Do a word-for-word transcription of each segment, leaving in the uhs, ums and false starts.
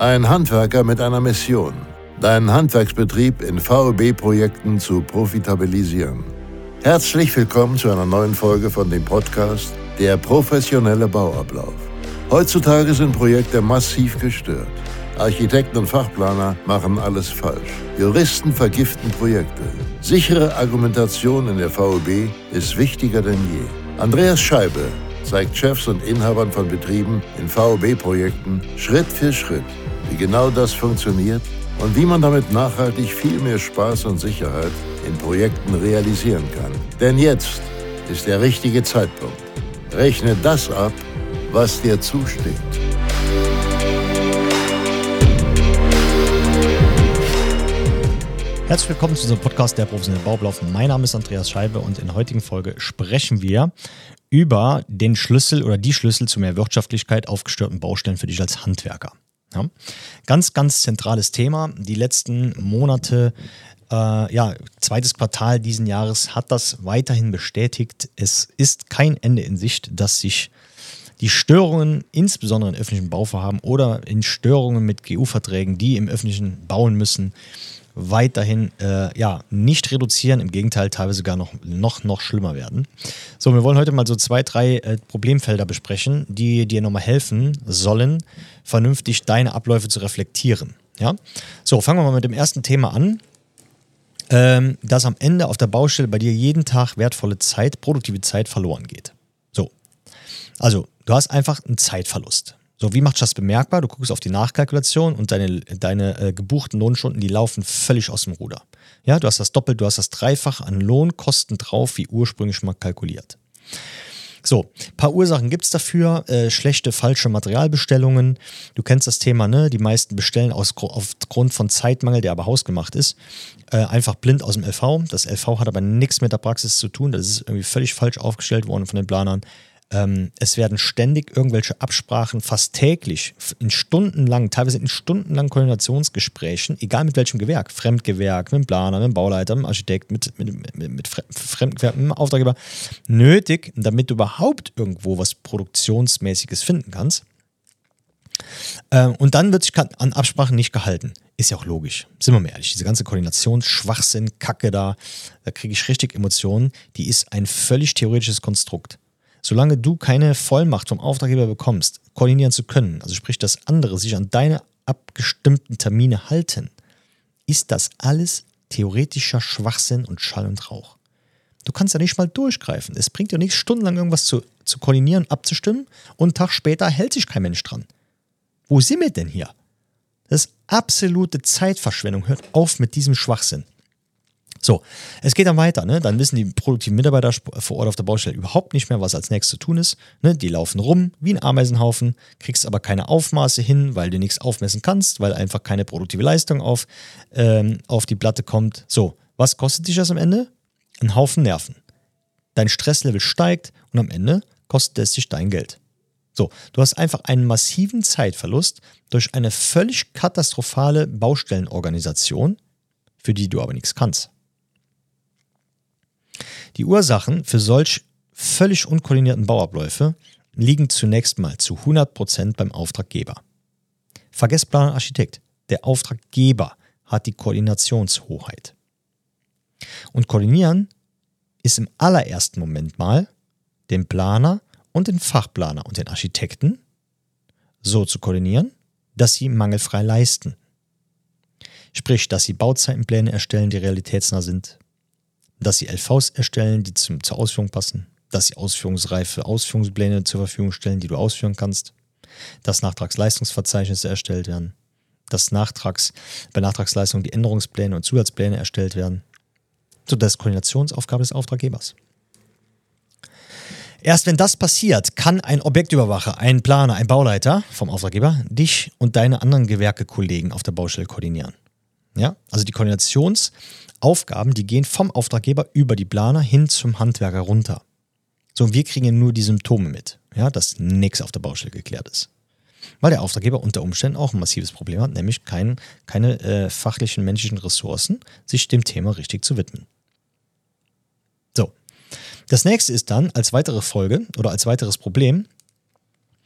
Ein Handwerker mit einer Mission: deinen Handwerksbetrieb in V E B-Projekten zu profitabilisieren. Herzlich willkommen zu einer neuen Folge von dem Podcast Der professionelle Bauablauf. Heutzutage sind Projekte massiv gestört. Architekten und Fachplaner machen alles falsch. Juristen vergiften Projekte. Sichere Argumentation in der V E B ist wichtiger denn je. Andreas Scheibe zeigt Chefs und Inhabern von Betrieben in V E B-Projekten Schritt für Schritt, wie genau das funktioniert und wie man damit nachhaltig viel mehr Spaß und Sicherheit in Projekten realisieren kann. Denn jetzt ist der richtige Zeitpunkt. Rechne das ab, was dir zusteht. Herzlich willkommen zu unserem Podcast Der professionelle Bauablauf. Mein Name ist Andreas Scheibe und in der heutigen Folge sprechen wir über den Schlüssel oder die Schlüssel zu mehr Wirtschaftlichkeit auf gestörten Baustellen für dich als Handwerker. Ja? Ganz, ganz zentrales Thema. Die letzten Monate, äh, ja, zweites Quartal diesen Jahres hat das weiterhin bestätigt. Es ist kein Ende in Sicht, dass sich die Störungen, insbesondere in öffentlichen Bauvorhaben oder in Störungen mit G U-Verträgen, die im öffentlichen bauen müssen, weiterhin äh, ja, nicht reduzieren, im Gegenteil teilweise sogar noch, noch, noch schlimmer werden. So, wir wollen heute mal so zwei, drei äh, Problemfelder besprechen, die dir nochmal helfen sollen, vernünftig deine Abläufe zu reflektieren. Ja? So, fangen wir mal mit dem ersten Thema an, ähm, dass am Ende auf der Baustelle bei dir jeden Tag wertvolle Zeit, produktive Zeit verloren geht. So, also du hast einfach einen Zeitverlust. So, wie machst du das bemerkbar? Du guckst auf die Nachkalkulation und deine, deine äh, gebuchten Lohnstunden, die laufen völlig aus dem Ruder. Ja, du hast das doppelt, du hast das dreifach an Lohnkosten drauf, wie ursprünglich mal kalkuliert. So, ein paar Ursachen gibt es dafür. Äh, schlechte, falsche Materialbestellungen. Du kennst das Thema, ne? Die meisten bestellen aus, aufgrund von Zeitmangel, der aber hausgemacht ist, äh, einfach blind aus dem L V. Das L V hat aber nichts mit der Praxis zu tun. Das ist irgendwie völlig falsch aufgestellt worden von den Planern. Es werden ständig irgendwelche Absprachen, fast täglich, in stundenlangen, teilweise in stundenlangen Koordinationsgesprächen, egal mit welchem Gewerk, Fremdgewerk, mit dem Planer, mit dem Bauleiter, mit dem Architekt, mit, mit, mit, mit Fremdgewerk, mit dem Auftraggeber, nötig, damit du überhaupt irgendwo was Produktionsmäßiges finden kannst. Und dann wird sich an Absprachen nicht gehalten. Ist ja auch logisch, sind wir mal ehrlich. Diese ganze Koordinationsschwachsinn, Kacke da, da kriege ich richtig Emotionen, die ist ein völlig theoretisches Konstrukt. Solange du keine Vollmacht vom Auftraggeber bekommst, koordinieren zu können, also sprich, dass andere sich an deine abgestimmten Termine halten, ist das alles theoretischer Schwachsinn und Schall und Rauch. Du kannst ja nicht mal durchgreifen. Es bringt dir nichts, stundenlang irgendwas zu, zu koordinieren, abzustimmen und einen Tag später hält sich kein Mensch dran. Wo sind wir denn hier? Das ist absolute Zeitverschwendung. Hört auf mit diesem Schwachsinn. So, es geht dann weiter, ne? Dann wissen die produktiven Mitarbeiter vor Ort auf der Baustelle überhaupt nicht mehr, was als nächstes zu tun ist. Ne? Die laufen rum wie ein Ameisenhaufen, kriegst aber keine Aufmaße hin, weil du nichts aufmessen kannst, weil einfach keine produktive Leistung auf, ähm, auf die Platte kommt. So, was kostet dich das am Ende? Ein Haufen Nerven. Dein Stresslevel steigt und am Ende kostet es dich dein Geld. So, du hast einfach einen massiven Zeitverlust durch eine völlig katastrophale Baustellenorganisation, für die du aber nichts kannst. Die Ursachen für solch völlig unkoordinierten Bauabläufe liegen zunächst mal zu hundert Prozent beim Auftraggeber. Vergesst Planer und Architekt. Der Auftraggeber hat die Koordinationshoheit. Und koordinieren ist im allerersten Moment mal den Planer und den Fachplaner und den Architekten so zu koordinieren, dass sie mangelfrei leisten. Sprich, dass sie Bauzeitenpläne erstellen, die realitätsnah sind, dass sie L Vs erstellen, die zum, zur Ausführung passen, dass sie ausführungsreife Ausführungspläne zur Verfügung stellen, die du ausführen kannst, dass Nachtragsleistungsverzeichnisse erstellt werden, dass Nachtrags, bei Nachtragsleistungen die Änderungspläne und Zusatzpläne erstellt werden. So, das ist Koordinationsaufgabe des Auftraggebers. Erst wenn das passiert, kann ein Objektüberwacher, ein Planer, ein Bauleiter vom Auftraggeber dich und deine anderen Gewerkekollegen auf der Baustelle koordinieren. Ja? Also die Koordinationsaufgaben, die gehen vom Auftraggeber über die Planer hin zum Handwerker runter. So, und wir kriegen ja nur die Symptome mit, ja, dass nichts auf der Baustelle geklärt ist. Weil der Auftraggeber unter Umständen auch ein massives Problem hat, nämlich kein, keine äh, fachlichen, menschlichen Ressourcen, sich dem Thema richtig zu widmen. So, das nächste ist dann als weitere Folge oder als weiteres Problem,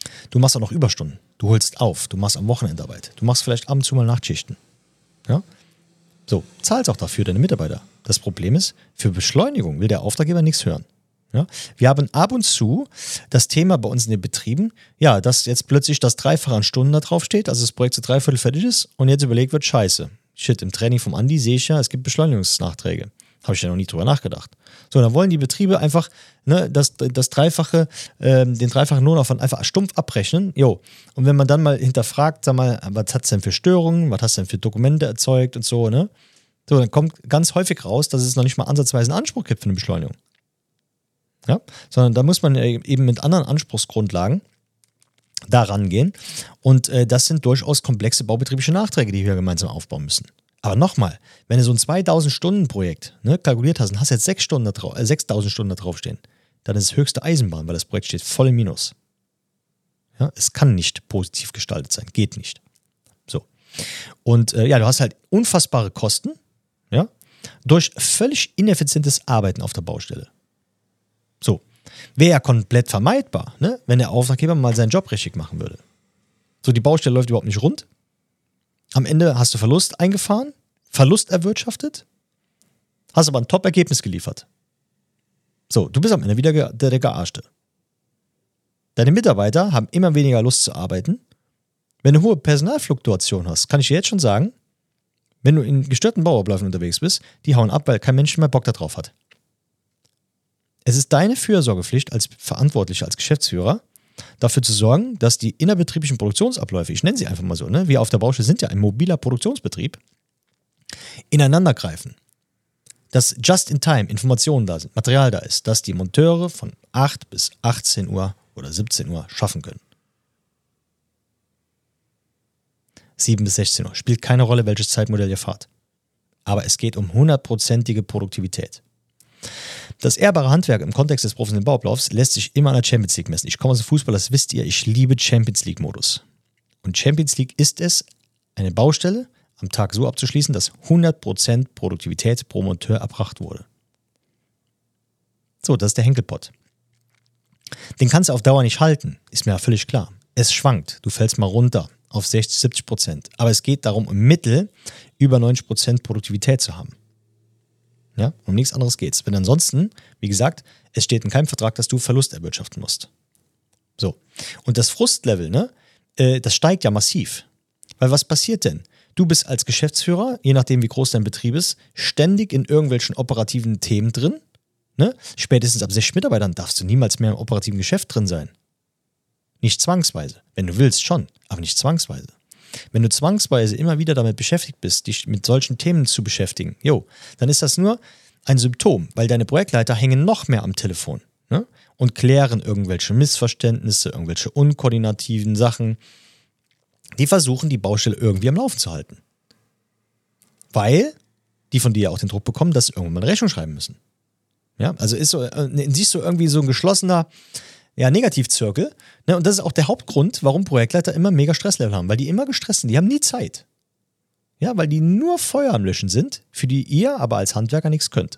Du machst auch noch Überstunden. Du holst auf. Du machst am Wochenende Arbeit. Du machst vielleicht ab und zu mal Nachtschichten. Ja? So, zahlst auch dafür deine Mitarbeiter. Das Problem ist, für Beschleunigung will der Auftraggeber nichts hören. Ja? Wir haben ab und zu das Thema bei uns in den Betrieben, ja, dass jetzt plötzlich das Dreifache an Stunden da drauf steht, also das Projekt zu drei Viertel fertig ist und jetzt überlegt wird, scheiße, shit, im Training vom Andi sehe ich ja, es gibt Beschleunigungsnachträge. Habe ich ja noch nie drüber nachgedacht. So, dann wollen die Betriebe einfach ne, das, das Dreifache, äh, den dreifachen Lohnaufwand einfach stumpf abrechnen. Jo. Und wenn man dann mal hinterfragt, sag mal, was hat es denn für Störungen, was hast du denn für Dokumente erzeugt und so, ne? So, dann kommt ganz häufig raus, dass es noch nicht mal ansatzweise einen Anspruch gibt für eine Beschleunigung. Ja? Sondern da muss man eben mit anderen Anspruchsgrundlagen da rangehen. Und äh, das sind durchaus komplexe baubetriebliche Nachträge, die wir gemeinsam aufbauen müssen. Aber nochmal, wenn du so ein zweitausend-Stunden-Projekt ne, kalkuliert hast und hast jetzt sechs Stunden da drauf, äh, sechstausend Stunden da draufstehen, dann ist es höchste Eisenbahn, weil das Projekt steht voll im Minus. Ja, es kann nicht positiv gestaltet sein, geht nicht. So. Und äh, ja, du hast halt unfassbare Kosten, ja, durch völlig ineffizientes Arbeiten auf der Baustelle. So. Wäre ja komplett vermeidbar, ne, wenn der Auftraggeber mal seinen Job richtig machen würde. So, die Baustelle läuft überhaupt nicht rund. Am Ende hast du Verlust eingefahren, Verlust erwirtschaftet, hast aber ein Top-Ergebnis geliefert. So, du bist am Ende wieder der, der Gearschte. Deine Mitarbeiter haben immer weniger Lust zu arbeiten. Wenn du hohe Personalfluktuation hast, kann ich dir jetzt schon sagen, wenn du in gestörten Bauabläufen unterwegs bist, die hauen ab, weil kein Mensch mehr Bock darauf hat. Es ist deine Fürsorgepflicht als Verantwortlicher, als Geschäftsführer, dafür zu sorgen, dass die innerbetrieblichen Produktionsabläufe, ich nenne sie einfach mal so, ne, wir auf der Baustelle sind ja ein mobiler Produktionsbetrieb, ineinander greifen. Dass just in time Informationen da sind, Material da ist, dass die Monteure von acht bis achtzehn Uhr oder siebzehn Uhr schaffen können. sieben bis sechzehn Uhr. Spielt keine Rolle, welches Zeitmodell ihr fahrt. Aber es geht um hundertprozentige Produktivität. Das ehrbare Handwerk im Kontext des professionellen Bauablaufs lässt sich immer an der Champions League messen. Ich komme aus dem Fußball, das wisst ihr, ich liebe Champions League-Modus. Und Champions League ist es, eine Baustelle am Tag so abzuschließen, dass hundert Prozent Produktivität pro Monteur erbracht wurde. So, das ist der Henkelpott. Den kannst du auf Dauer nicht halten, ist mir ja völlig klar. Es schwankt, du fällst mal runter auf sechzig, siebzig Prozent. Aber es geht darum, im Mittel über neunzig Prozent Produktivität zu haben. Ja, um nichts anderes geht's. Wenn ansonsten, wie gesagt, es steht in keinem Vertrag, dass du Verlust erwirtschaften musst. So. Und das Frustlevel, ne, äh, das steigt ja massiv. Weil was passiert denn? Du bist als Geschäftsführer, je nachdem wie groß dein Betrieb ist, ständig in irgendwelchen operativen Themen drin. Ne? Spätestens ab sechzig Mitarbeitern darfst du niemals mehr im operativen Geschäft drin sein. Nicht zwangsweise. Wenn du willst, schon, aber nicht zwangsweise. Wenn du zwangsweise immer wieder damit beschäftigt bist, dich mit solchen Themen zu beschäftigen, jo, dann ist das nur ein Symptom, weil deine Projektleiter hängen noch mehr am Telefon, ne, und klären irgendwelche Missverständnisse, irgendwelche unkoordinativen Sachen. Die versuchen, die Baustelle irgendwie am Laufen zu halten. Weil die von dir ja auch den Druck bekommen, dass sie irgendwann mal eine Rechnung schreiben müssen. Ja, also ist so, äh, siehst du irgendwie so ein geschlossener ja, Negativzirkel. Ne? Und das ist auch der Hauptgrund, warum Projektleiter immer mega Stresslevel haben, weil die immer gestresst sind. Die haben nie Zeit. Ja, weil die nur Feuer am Löschen sind, für die ihr aber als Handwerker nichts könnt.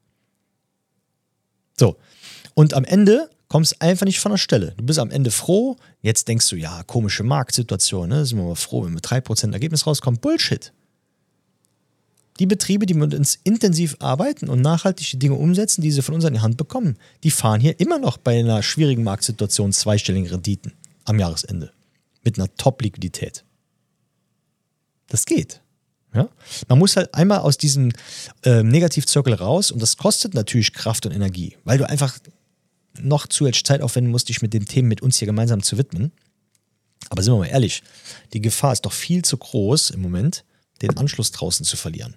So. Und am Ende kommst du einfach nicht von der Stelle. Du bist am Ende froh. Jetzt denkst du, ja, komische Marktsituation. Ne? Sind wir mal froh, wenn mit drei Prozent Ergebnis rauskommt. Bullshit. Die Betriebe, die mit uns intensiv arbeiten und nachhaltig die Dinge umsetzen, die sie von uns in die Hand bekommen, die fahren hier immer noch bei einer schwierigen Marktsituation zweistelligen Renditen am Jahresende. Mit einer Top-Liquidität. Das geht. Ja? Man muss halt einmal aus diesem äh, Negativzirkel raus und das kostet natürlich Kraft und Energie, weil du einfach noch zusätzlich Zeit aufwenden musst, dich mit den Themen mit uns hier gemeinsam zu widmen. Aber sind wir mal ehrlich, die Gefahr ist doch viel zu groß im Moment, den Anschluss draußen zu verlieren.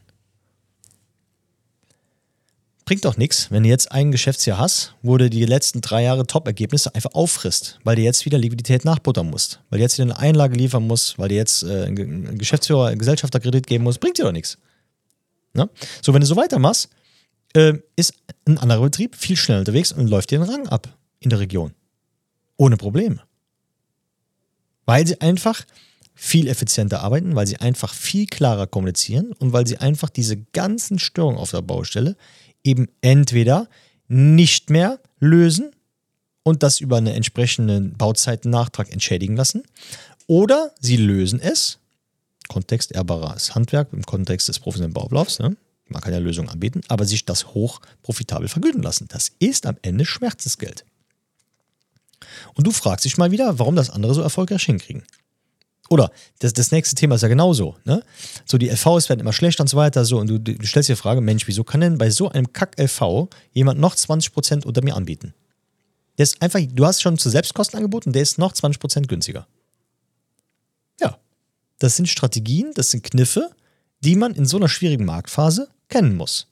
Bringt doch nichts, wenn du jetzt ein Geschäftsjahr hast, wo du die letzten drei Jahre Top-Ergebnisse einfach auffrisst, weil du jetzt wieder Liquidität nachbuttern musst, weil du jetzt wieder eine Einlage liefern musst, weil du jetzt äh, einen Geschäftsführer, einen Gesellschafterkredit geben musst, bringt dir doch nichts. Na? So, wenn du so weitermachst, äh, ist ein anderer Betrieb viel schneller unterwegs und läuft dir den Rang ab in der Region. Ohne Probleme. Weil sie einfach viel effizienter arbeiten, weil sie einfach viel klarer kommunizieren und weil sie einfach diese ganzen Störungen auf der Baustelle eben entweder nicht mehr lösen und das über einen entsprechenden Bauzeitennachtrag entschädigen lassen. Oder sie lösen es, Kontext ehrbares Handwerk im Kontext des professionellen Bauablaufs, ne? Man kann ja Lösungen anbieten, aber sich das hoch profitabel vergüten lassen. Das ist am Ende Schmerzensgeld. Und du fragst dich mal wieder, warum das andere so erfolgreich hinkriegen. Oder das, das nächste Thema ist ja genauso. Ne? So, die L Vs werden immer schlechter und so weiter. So, und du, du stellst dir die Frage, Mensch, wieso kann denn bei so einem Kack-L V jemand noch zwanzig Prozent unter mir anbieten? Der ist einfach, du hast schon zu Selbstkosten angeboten, der ist noch zwanzig Prozent günstiger. Ja, das sind Strategien, das sind Kniffe, die man in so einer schwierigen Marktphase kennen muss.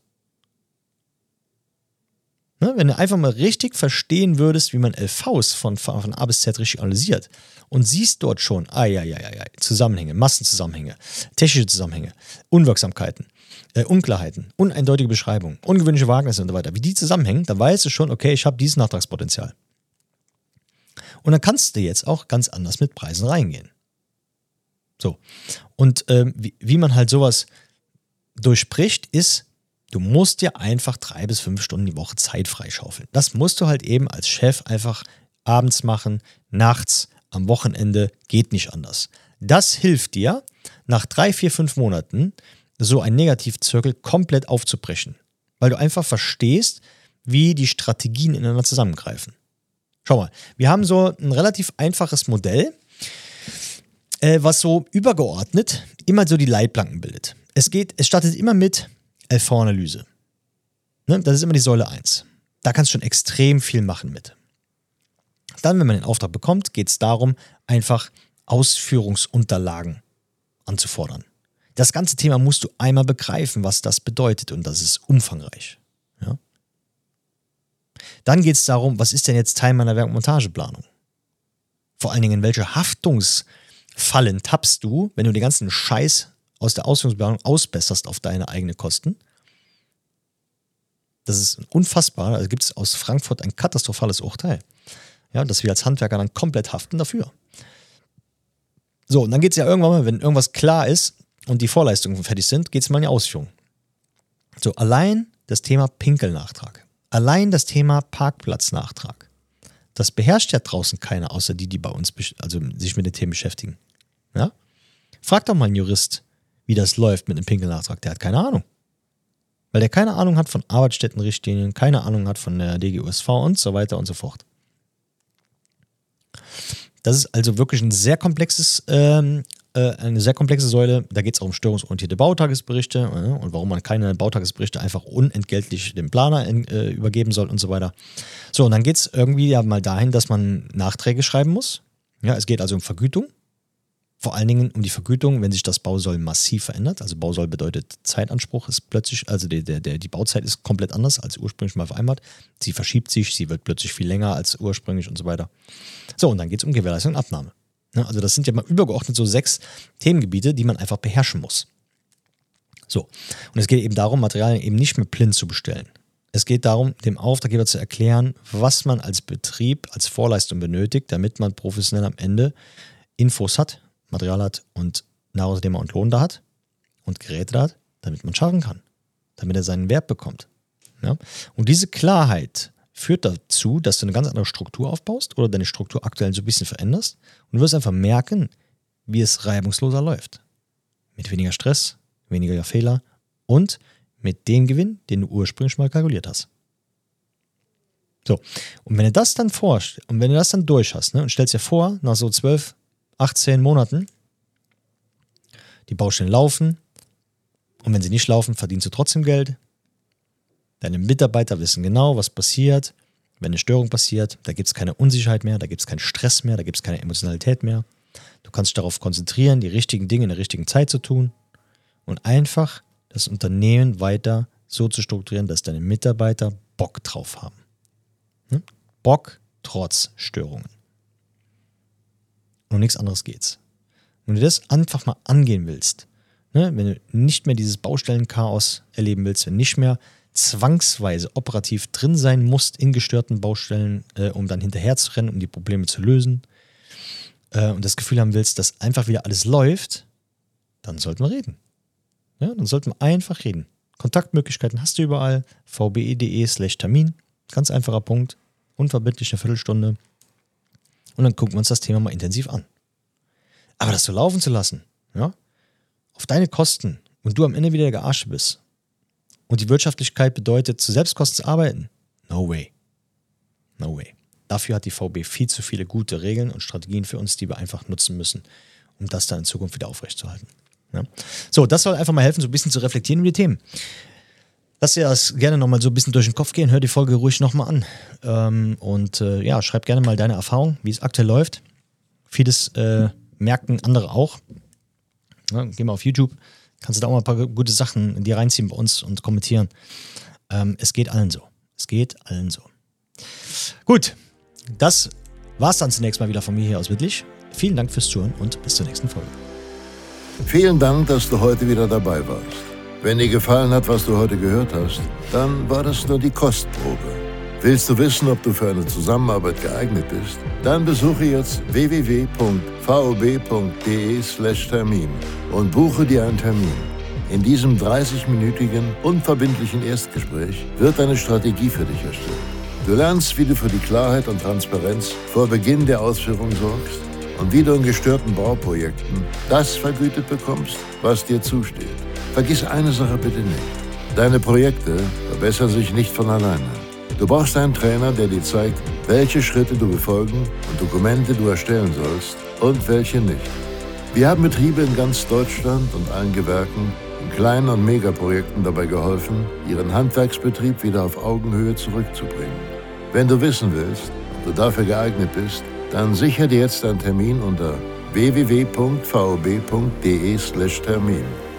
Ne? Wenn du einfach mal richtig verstehen würdest, wie man L Vs von, von A bis Z richtig analysiert und siehst dort schon ai, ai, ai, ai, Zusammenhänge, Massenzusammenhänge, technische Zusammenhänge, Unwirksamkeiten, äh, Unklarheiten, uneindeutige Beschreibungen, ungewöhnliche Wagnisse und so weiter, wie die zusammenhängen, dann weißt du schon, okay, ich habe dieses Nachtragspotenzial. Und dann kannst du jetzt auch ganz anders mit Preisen reingehen. So. Und ähm, wie, wie man halt sowas durchbricht, ist, du musst dir einfach drei bis fünf Stunden die Woche Zeit freischaufeln. Das musst du halt eben als Chef einfach abends machen, nachts, am Wochenende, geht nicht anders. Das hilft dir, nach drei, vier, fünf Monaten so einen Negativzirkel komplett aufzubrechen, weil du einfach verstehst, wie die Strategien ineinander zusammengreifen. Schau mal, wir haben so ein relativ einfaches Modell, äh, was so übergeordnet immer so die Leitplanken bildet. Es geht, es startet immer mit L V-Analyse. Ne? Das ist immer die Säule eins. Da kannst du schon extrem viel machen mit. Dann, wenn man den Auftrag bekommt, geht es darum, einfach Ausführungsunterlagen anzufordern. Das ganze Thema musst du einmal begreifen, was das bedeutet, und das ist umfangreich. Ja? Dann geht es darum, was ist denn jetzt Teil meiner Werk- und Montageplanung? Vor allen Dingen, in welche Haftungsfallen tappst du, wenn du den ganzen Scheiß aus der Ausführungsplanung ausbesserst auf deine eigenen Kosten? Das ist unfassbar. Also gibt es aus Frankfurt ein katastrophales Urteil. Ja, dass wir als Handwerker dann komplett haften dafür. So, und dann geht es ja irgendwann mal, wenn irgendwas klar ist und die Vorleistungen fertig sind, geht es mal in die Ausführung. So, allein das Thema Pinkelnachtrag. Allein das Thema Parkplatznachtrag. Das beherrscht ja draußen keiner, außer die, die bei uns also sich mit den Themen beschäftigen. Ja? Frag doch mal einen Jurist, wie das läuft mit einem Pinkelnachtrag. Der hat keine Ahnung. Weil der keine Ahnung hat von Arbeitsstättenrichtlinien, keine Ahnung hat von der D G U S V und so weiter und so fort. Das ist also wirklich ein sehr komplexes, ähm, äh, eine sehr komplexe Säule. Da geht es auch um störungsorientierte Bautagesberichte äh, und warum man keine Bautagesberichte einfach unentgeltlich dem Planer in, äh, übergeben soll und so weiter. So, und dann geht es irgendwie ja mal dahin, dass man Nachträge schreiben muss. Ja, es geht also um Vergütung. Vor allen Dingen um die Vergütung, wenn sich das Bausoll massiv verändert. Also Bausoll bedeutet Zeitanspruch ist plötzlich, also die, der, der, die Bauzeit ist komplett anders als ursprünglich mal vereinbart. Sie verschiebt sich, sie wird plötzlich viel länger als ursprünglich und so weiter. So, und dann geht es um Gewährleistung und Abnahme. Ja, also das sind ja mal übergeordnet so sechs Themengebiete, die man einfach beherrschen muss. So, und es geht eben darum, Materialien eben nicht mehr blind zu bestellen. Es geht darum, dem Auftraggeber zu erklären, was man als Betrieb, als Vorleistung benötigt, damit man professionell am Ende Infos hat, Material hat und Nahrungsnehmer und Lohn da hat und Geräte da hat, damit man schaffen kann, damit er seinen Wert bekommt. Ja? Und diese Klarheit führt dazu, dass du eine ganz andere Struktur aufbaust oder deine Struktur aktuell so ein bisschen veränderst und du wirst einfach merken, wie es reibungsloser läuft. Mit weniger Stress, weniger Fehler und mit dem Gewinn, den du ursprünglich mal kalkuliert hast. So, und wenn du das dann forschst und wenn du das dann durch hast, ne, und stellst dir vor, nach so zwölf, achtzehn Monaten, die Baustellen laufen und wenn sie nicht laufen, verdienst du trotzdem Geld. Deine Mitarbeiter wissen genau, was passiert. Wenn eine Störung passiert, da gibt es keine Unsicherheit mehr, da gibt es keinen Stress mehr, da gibt es keine Emotionalität mehr. Du kannst dich darauf konzentrieren, die richtigen Dinge in der richtigen Zeit zu tun und einfach das Unternehmen weiter so zu strukturieren, dass deine Mitarbeiter Bock drauf haben. Hm? Bock trotz Störungen. Und nichts anderes geht's. Wenn du das einfach mal angehen willst, ne, wenn du nicht mehr dieses Baustellenchaos erleben willst, wenn du nicht mehr zwangsweise operativ drin sein musst in gestörten Baustellen, äh, um dann hinterher zu rennen, um die Probleme zu lösen äh, und das Gefühl haben willst, dass einfach wieder alles läuft, dann sollten wir reden. Ja, dann sollten wir einfach reden. Kontaktmöglichkeiten hast du überall, vbe.de slash Termin, ganz einfacher Punkt. unverbindlich eine Viertelstunde und dann gucken wir uns das Thema mal intensiv an. Aber das so laufen zu lassen, ja, auf deine Kosten und du am Ende wieder der Gearsche bist und die Wirtschaftlichkeit bedeutet, zu Selbstkosten zu arbeiten, no way. No way. Dafür hat die V B viel zu viele gute Regeln und Strategien für uns, die wir einfach nutzen müssen, um das dann in Zukunft wieder aufrechtzuerhalten. Ja? So, das soll einfach mal helfen, so ein bisschen zu reflektieren über die Themen. Lass dir das gerne nochmal so ein bisschen durch den Kopf gehen, hör die Folge ruhig nochmal an. Ähm, und äh, ja, schreib gerne mal deine Erfahrung, wie es aktuell läuft. Vieles äh, merken andere auch. Ja, geh mal auf YouTube, kannst du da auch mal ein paar gute Sachen dir reinziehen bei uns und kommentieren. Ähm, es geht allen so. Es geht allen so. Gut, das war's dann zunächst mal wieder von mir hier aus Wittlich. Vielen Dank fürs Zuhören und bis zur nächsten Folge. Vielen Dank, dass du heute wieder dabei warst. Wenn dir gefallen hat, was du heute gehört hast, dann war das nur die Kostprobe. Willst du wissen, ob du für eine Zusammenarbeit geeignet bist? Dann besuche jetzt w w w punkt v o b punkt d e slash Termin und buche dir einen Termin. In diesem dreißig-minütigen, unverbindlichen Erstgespräch wird eine Strategie für dich erstellt. Du lernst, wie du für die Klarheit und Transparenz vor Beginn der Ausführung sorgst und wie du in gestörten Bauprojekten das vergütet bekommst, was dir zusteht. Vergiss eine Sache bitte nicht. Deine Projekte verbessern sich nicht von alleine. Du brauchst einen Trainer, der dir zeigt, welche Schritte du befolgen und Dokumente du erstellen sollst und welche nicht. Wir haben Betriebe in ganz Deutschland und allen Gewerken in kleinen und Megaprojekten dabei geholfen, ihren Handwerksbetrieb wieder auf Augenhöhe zurückzubringen. Wenn du wissen willst, ob du dafür geeignet bist, dann sichere dir jetzt einen Termin unter w w w punkt v o b punkt d e slash Termin.